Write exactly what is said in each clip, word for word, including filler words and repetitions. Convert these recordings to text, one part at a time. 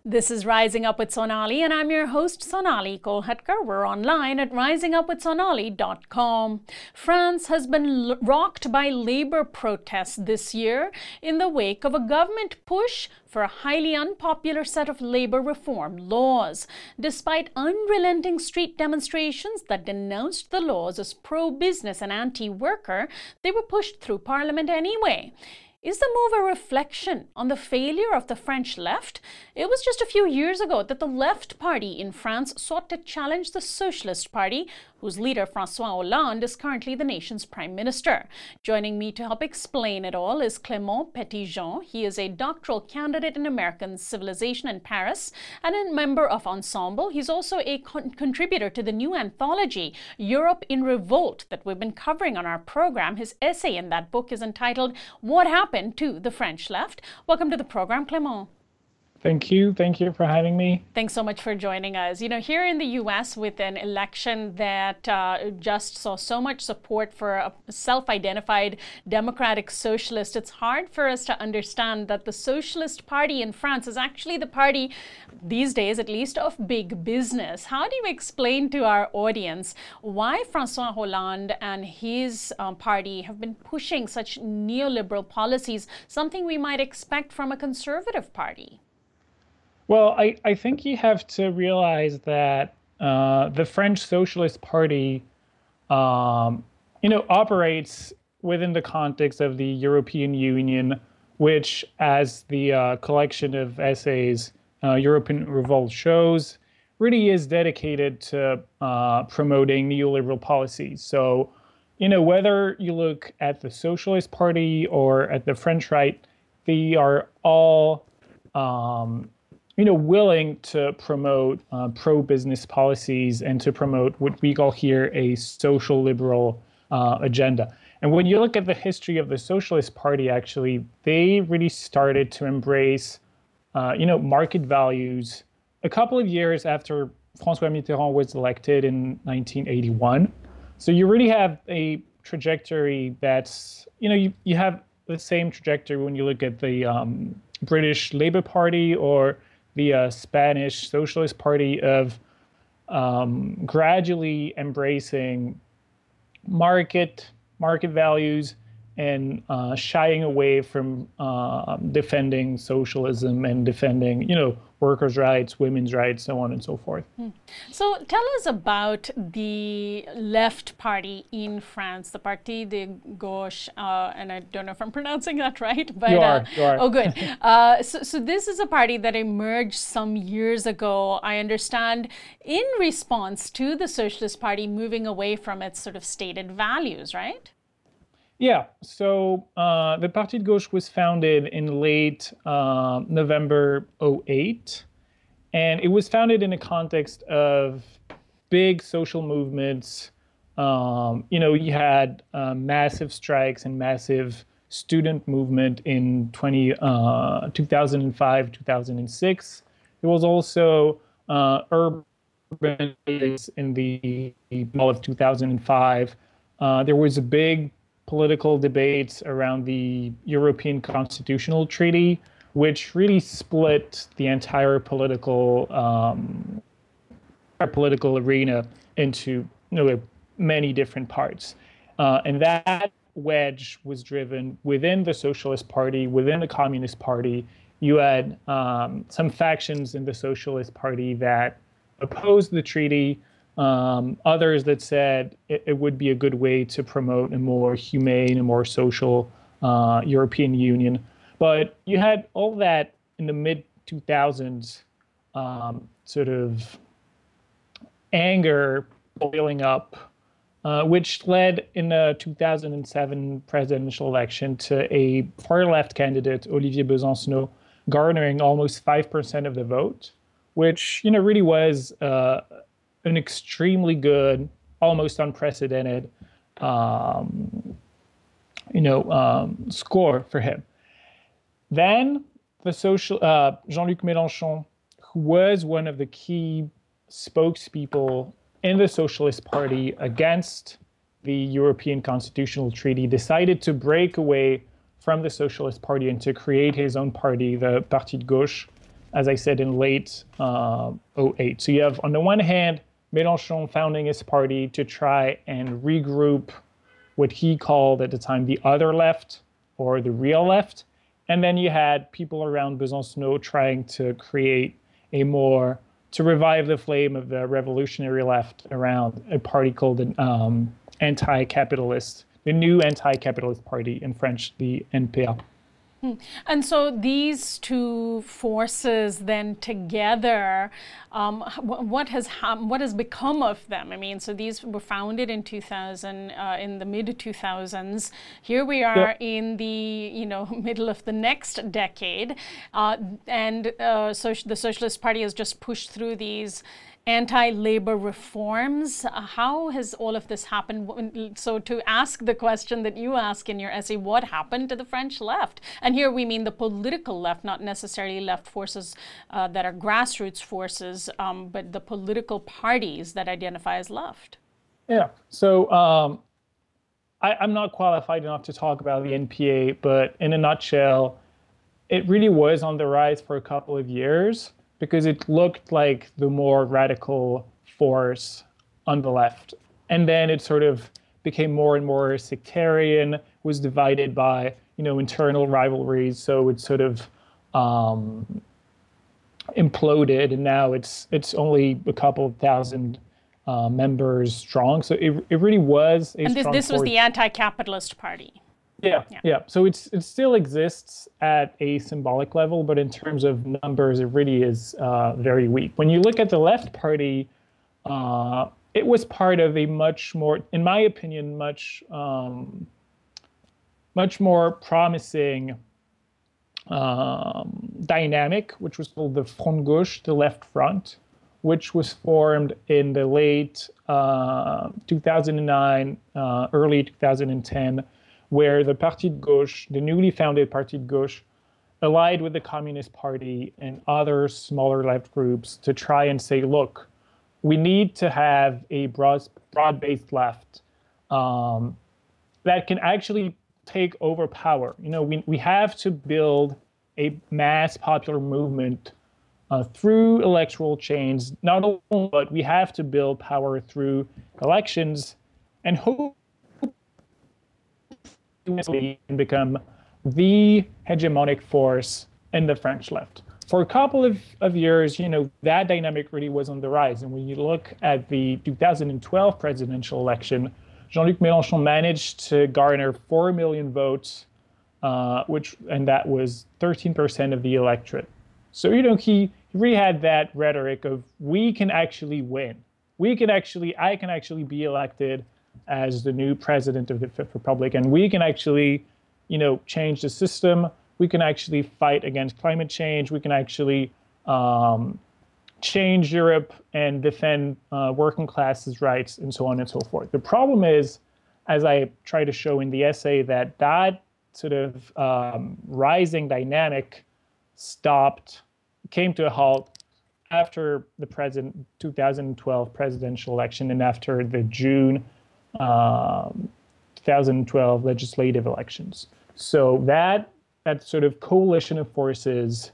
This is Rising Up with Sonali, and I'm your host, Sonali Kolhatkar. We're online at rising up with sonali dot com. France has been l- rocked by labor protests this year in the wake of a government push for a highly unpopular set of labor reform laws. Despite unrelenting street demonstrations that denounced the laws as pro-business and anti-worker, they were pushed through Parliament anyway. Is the move a reflection on the failure of the French left? It was just a few years ago that the left party in France sought to challenge the Socialist Party, whose leader François Hollande is currently the nation's prime minister. Joining me to help explain it all is Clément Petitjean. He is a doctoral candidate in American civilization in Paris and a member of Ensemble. He's also a con- contributor to the new anthology, Europe in Revolt, that we've been covering on our program. His essay in that book is entitled, What Happened to the French Left? Welcome to the program, Clément. Thank you. Thank you for having me. Thanks so much for joining us. You know, here in the U S, with an election that uh, just saw so much support for a self-identified democratic socialist, it's hard for us to understand that the Socialist Party in France is actually the party, these days at least, of big business. How do you explain to our audience why François Hollande and his um, party have been pushing such neoliberal policies, something we might expect from a conservative party? Well, I, I think you have to realize that uh, the French Socialist Party, um, you know, operates within the context of the European Union, which, as the uh, collection of essays uh, European Revolt shows, really is dedicated to uh, promoting neoliberal policies. So, you know, whether you look at the Socialist Party or at the French right, they are all um, you know, willing to promote uh, pro-business policies and to promote what we call here a social liberal uh, agenda. And when you look at the history of the Socialist Party, actually, they really started to embrace, uh, you know, market values a couple of years after François Mitterrand was elected in nineteen eighty-one. So you really have a trajectory that's, you know, you, you have the same trajectory when you look at the um, British Labour Party or the uh, Spanish Socialist Party of um, gradually embracing market market values and uh, shying away from uh, defending socialism and defending, you know, workers' rights, women's rights, so on and so forth. Hmm. So tell us about the left party in France, the Parti de Gauche, uh, and I don't know if I'm pronouncing that right, but you are, uh, you are. Oh, good. uh, so, so this is a party that emerged some years ago, I understand, in response to the Socialist Party moving away from its sort of stated values, right? Yeah, so uh, the Parti de Gauche was founded in late uh, November oh eight, and it was founded in a context of big social movements. Um, you know, you had uh, massive strikes and massive student movement in twenty, uh, two thousand five, two thousand six. There was also uh, urban in the fall of two thousand five. Uh, there was a big political debates around the European Constitutional Treaty, which really split the entire political um, political arena into, you know, many different parts. Uh, and that wedge was driven within the Socialist Party, within the Communist Party. You had um, some factions in the Socialist Party that opposed the treaty, Um, others that said it, it would be a good way to promote a more humane, a more social uh, European Union. But you had all that in the mid two thousands um, sort of anger boiling up, uh, which led in the two thousand seven presidential election to a far-left candidate, Olivier Besancenot, garnering almost five percent of the vote, which, you know, really was uh, an extremely good, almost unprecedented, um, you know, um, score for him. Then the social uh, Jean-Luc Mélenchon, who was one of the key spokespeople in the Socialist Party against the European Constitutional Treaty, decided to break away from the Socialist Party and to create his own party, the Parti de Gauche, as I said, in late uh, oh eight. So you have, on the one hand, Mélenchon founding his party to try and regroup what he called at the time the other left, or the real left. And then you had people around Besançon trying to create a more, to revive the flame of the revolutionary left around a party called the um, anti-capitalist, the new anti-capitalist party in French, the N P A. And so these two forces then together, um, what has what has become of them? I mean, so these were founded in two thousand, uh, in the mid two thousands. Here we are yeah. in the you know middle of the next decade, uh, and uh, so the Socialist Party has just pushed through these anti-labor reforms. Uh, how has all of this happened? So to ask the question that you ask in your essay, what happened to the French left? And here we mean the political left, not necessarily left forces uh, that are grassroots forces, um, but the political parties that identify as left. Yeah, so um, I, I'm not qualified enough to talk about the N P A, but in a nutshell, it really was on the rise for a couple of years, because it looked like the more radical force on the left. And then it sort of became more and more sectarian, was divided by, you know, internal rivalries. So it sort of um, imploded, and now it's it's only a couple of thousand uh, members strong. So it it really was a and this, strong this was force. The anti-capitalist party. Yeah, yeah, yeah. So it's it still exists at a symbolic level, but in terms of numbers, it really is uh, very weak. When you look at the Left Party, uh, it was part of a much more, in my opinion, much um, much more promising um, dynamic, which was called the Front Gauche, the Left Front, which was formed in the late uh, two thousand nine, uh, early two thousand ten. Where the Parti de Gauche, the newly founded Parti de Gauche, allied with the Communist Party and other smaller left groups to try and say, look, we need to have a broad, broad-based left um, that can actually take over power. You know, we, we have to build a mass popular movement uh, through electoral change, not only, but we have to build power through elections and hope and become the hegemonic force in the French left. For a couple of, of years, you know, that dynamic really was on the rise. And when you look at the two thousand twelve presidential election, Jean-Luc Mélenchon managed to garner four million votes, uh, which and that was thirteen percent of the electorate. So, you know, he, he really had that rhetoric of, we can actually win. We can actually, I can actually be elected as the new president of the Fifth Republic, and we can actually, you know, change the system. We can actually fight against climate change. We can actually um, change Europe and defend uh, working classes' rights, and so on and so forth. The problem is, as I try to show in the essay, that that sort of um, rising dynamic stopped, came to a halt after the present two thousand twelve presidential election and after the June Um, two thousand twelve legislative elections. So that that sort of coalition of forces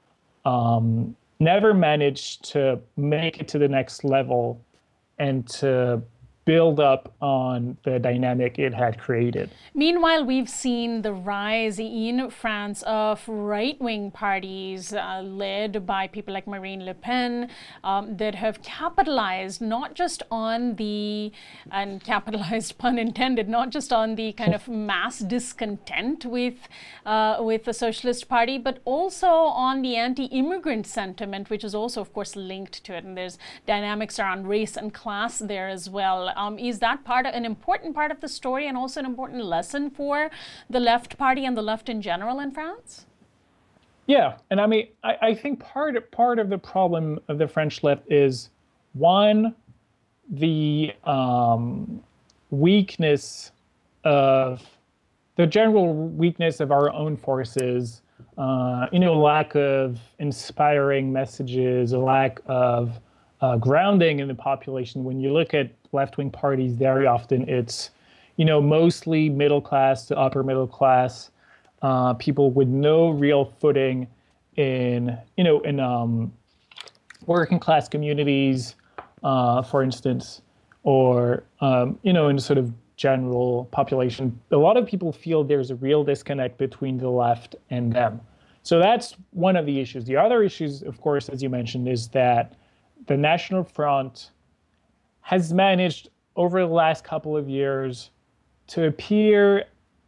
um, never managed to make it to the next level and to build up on the dynamic it had created. Meanwhile, we've seen the rise in France of right-wing parties uh, led by people like Marine Le Pen um, that have capitalized not just on the, and capitalized pun intended, not just on the kind of mass discontent with, uh, with the Socialist Party, but also on the anti-immigrant sentiment, which is also, of course, linked to it. And there's dynamics around race and class there as well. Um, is that part of, an important part of the story and also an important lesson for the left party and the left in general in France? Yeah, and I mean, I, I think part part of the problem of the French left is, one, the um, weakness of, the general weakness of our own forces, uh, you know, lack of inspiring messages, a lack of uh, grounding in the population. When you look at left-wing parties, very often it's, you know, mostly middle class to upper middle class, uh, people with no real footing in, you know, in um, working class communities, uh, for instance, or, um, you know, in sort of general population, a lot of people feel there's a real disconnect between the left and them. So that's one of the issues. The other issues, of course, as you mentioned, is that the National Front has managed over the last couple of years to appear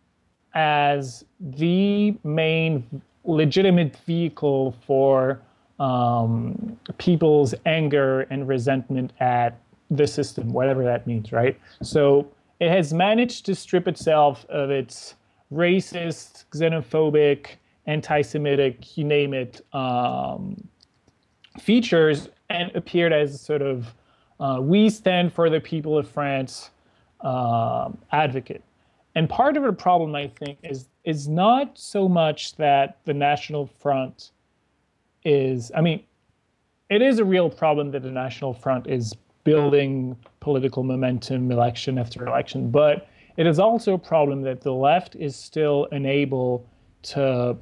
as the main legitimate vehicle for um, people's anger and resentment at the system, whatever that means, right? So it has managed to strip itself of its racist, xenophobic, anti-Semitic, you name it, um, features, and appeared as sort of uh, we stand for the people of France um, advocate. And part of the problem, I think, is is not so much that the National Front is, I mean, it is a real problem that the National Front is building political momentum election after election, but it is also a problem that the left is still unable to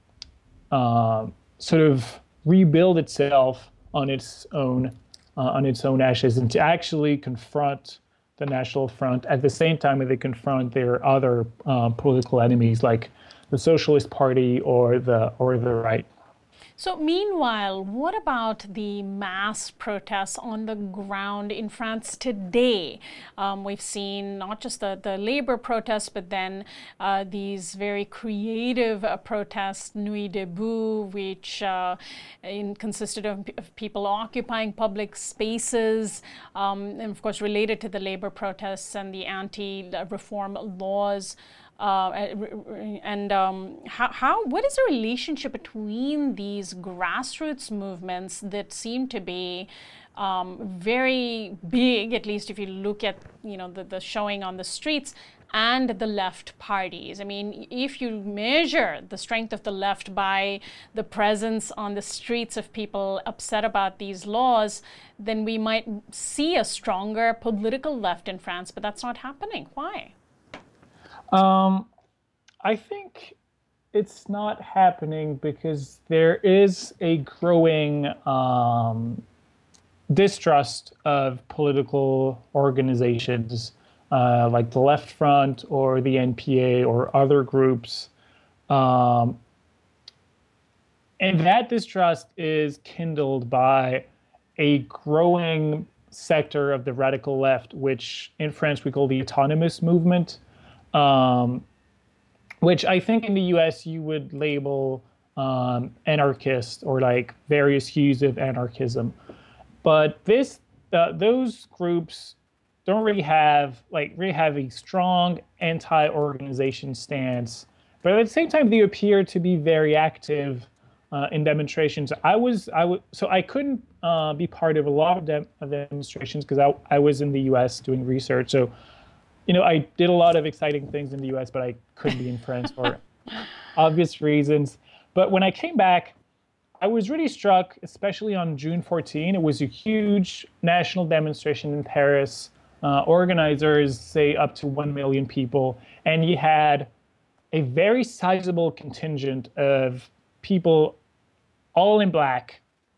uh, sort of rebuild itself on its own uh, on its own ashes, and to actually confront the National Front at the same time that they confront their other uh, political enemies like the Socialist Party or the or the right. So meanwhile, what about the mass protests on the ground in France today? Um, we've seen not just the, the labor protests, but then uh, these very creative uh, protests, Nuit Debout, which uh, in, consisted of, of people occupying public spaces, um, and of course related to the labor protests and the anti-reform laws. Uh, and um, how, how, what is the relationship between these grassroots movements that seem to be um, very big, at least if you look at, you know, the, the showing on the streets, and the left parties? I mean, if you measure the strength of the left by the presence on the streets of people upset about these laws, then we might see a stronger political left in France, but that's not happening. Why? Um, I think it's not happening because there is a growing um, distrust of political organizations uh, like the Left Front or the N P A or other groups. Um, and that distrust is kindled by a growing sector of the radical left, which in France we call the autonomous movement. Um, which I think in the U S you would label um, anarchist or like various hues of anarchism. But this, uh, those groups don't really have like really have a strong anti-organization stance, but at the same time they appear to be very active uh, in demonstrations. I was I was so I couldn't uh, be part of a lot of, dem- of demonstrations because I I was in the U S doing research. So. You know, I did a lot of exciting things in the U S, but I couldn't be in France for obvious reasons. But when I came back, I was really struck, especially on June fourteenth. It was a huge national demonstration in Paris. Uh, organizers say up to one million people. And you had a very sizable contingent of people all in black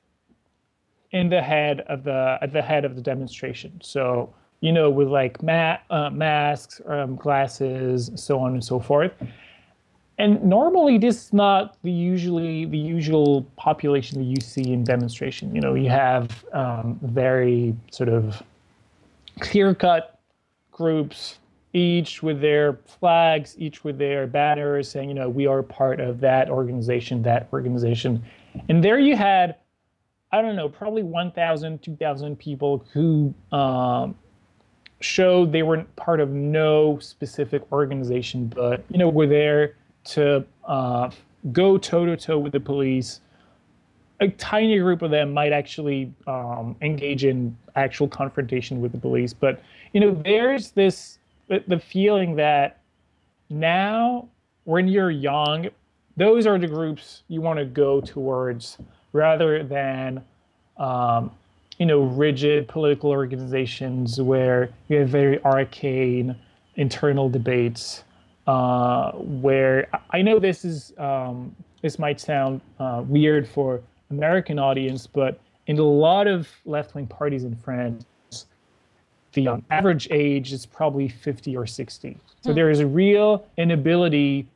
in the head of the at the head of the demonstration. So you know, with like ma- uh, masks, um, glasses, so on and so forth. And normally this is not the usually the usual population that you see in demonstration. You know, you have um, very sort of clear-cut groups, each with their flags, each with their banners saying, you know, we are part of that organization, that organization. And there you had, I don't know, probably one thousand, two thousand people who um, showed they were part of no specific organization, but, you know, were there to uh, go toe-to-toe with the police. A tiny group of them might actually um, engage in actual confrontation with the police. But, you know, there's this, the, the feeling that now, when you're young, those are the groups you want to go towards rather than um, you know, rigid political organizations where you have very arcane internal debates uh, where I know this is um, this might sound uh, weird for American audience, but in a lot of left-wing parties in France, the um, average age is probably fifty or sixty. So there is a real inability,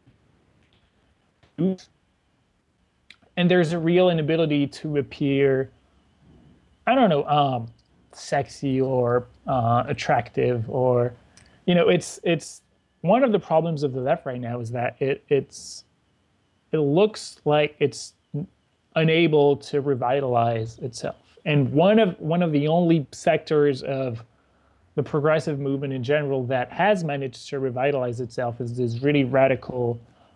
and there's a real inability to appear, I don't know, um, sexy or uh, attractive, or, you know, it's it's one of the problems of the left right now is that it it's it looks like it's unable to revitalize itself. And one of one of the only sectors of the progressive movement in general that has managed to revitalize itself is this really radical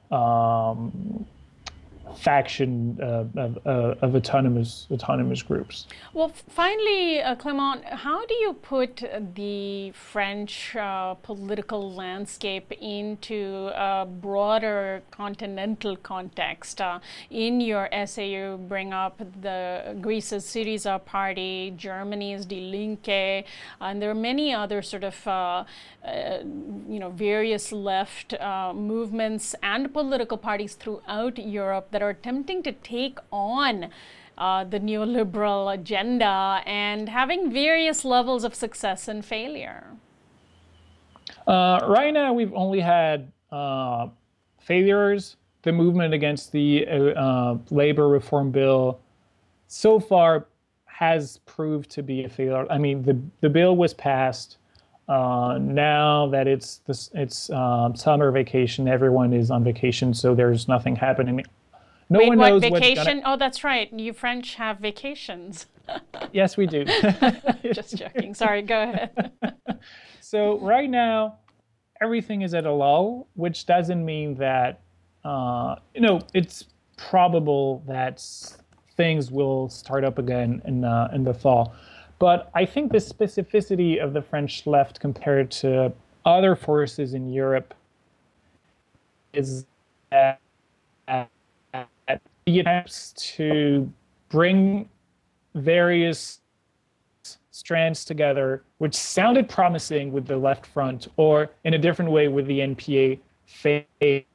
um, faction uh, of, uh, of autonomous autonomous groups. Well, finally, uh, Clément, how do you put the French uh, political landscape into a broader continental context? Uh, in your essay, you bring up the Greece's Syriza party, Germany's Die Linke, and there are many other sort of, uh, uh, you know, various left uh, movements and political parties throughout Europe that are attempting to take on uh, the neoliberal agenda and having various levels of success and failure. Uh, right now, we've only had uh, failures. The movement against the uh, labor reform bill so far has proved to be a failure. I mean, the, the bill was passed. Uh, now that it's this, it's um, summer vacation, everyone is on vacation, so there's nothing happening. No Wait, one what, knows vacation? what's gonna... Oh, that's right. You French have vacations. Yes, we do. Just joking. Sorry, go ahead. So right now, everything is at a lull, which doesn't mean that, uh, you know, it's probable that things will start up again in, uh, in the fall. But I think the specificity of the French left compared to other forces in Europe is that the attempts to bring various strands together, which sounded promising with the left front, or in a different way with the N P A, failed.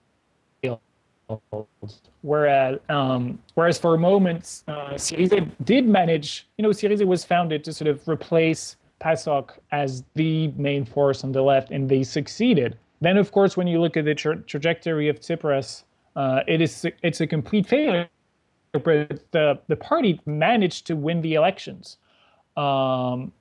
Whereas, um, whereas for a moment, uh, Syriza did manage, you know, Syriza was founded to sort of replace PASOK as the main force on the left, and they succeeded. Then, of course, when you look at the tra- trajectory of Tsipras, uh, it is it's a complete failure. But the the party managed to win the elections. Um,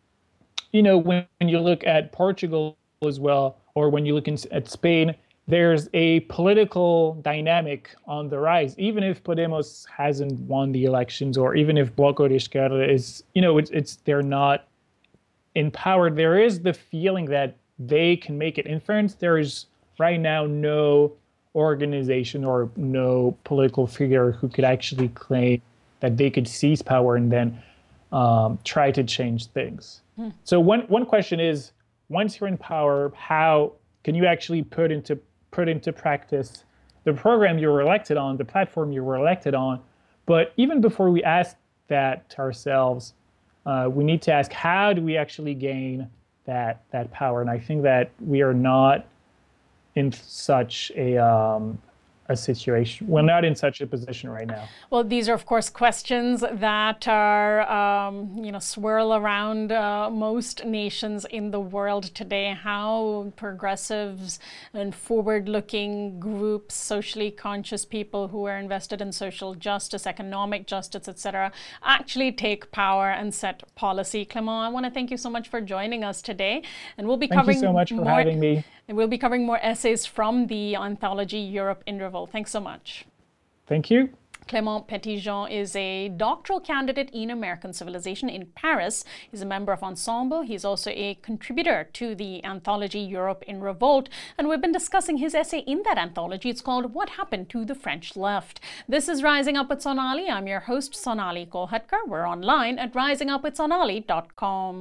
you know, when, when you look at Portugal as well, or when you look in, at Spain, there's a political dynamic on the rise. Even if Podemos hasn't won the elections, or even if Bloco de Esquerda is, you know, it's, it's they're not empowered, there is the feeling that they can make it. In France, there is right now no organization or no political figure who could actually claim that they could seize power and then um, try to change things. Hmm. So one one question is, once you're in power, how can you actually put into put into practice the program you were elected on, the platform you were elected on? But even before we ask that to ourselves, uh, we need to ask, how do we actually gain that that power? And I think that we are not in such a um, a situation. We're not in such a position right now. Well, these are, of course, questions that are, um, you know, swirl around uh, most nations in the world today. How progressives and forward-looking groups, socially conscious people who are invested in social justice, economic justice, et cetera, actually take power and set policy. Clément, I want to thank you so much for joining us today, and we'll be thank covering you so much for more, having me. And we'll be covering more essays from the anthology Europe in Revolt. Thanks so much. Thank you. Clément Petitjean is a doctoral candidate in American civilization in Paris. He's a member of Ensemble. He's also a contributor to the anthology Europe in Revolt. And we've been discussing his essay in that anthology. It's called What Happened to the French Left? This is Rising Up with Sonali. I'm your host, Sonali Kolhatkar. We're online at rising up with sonali dot com.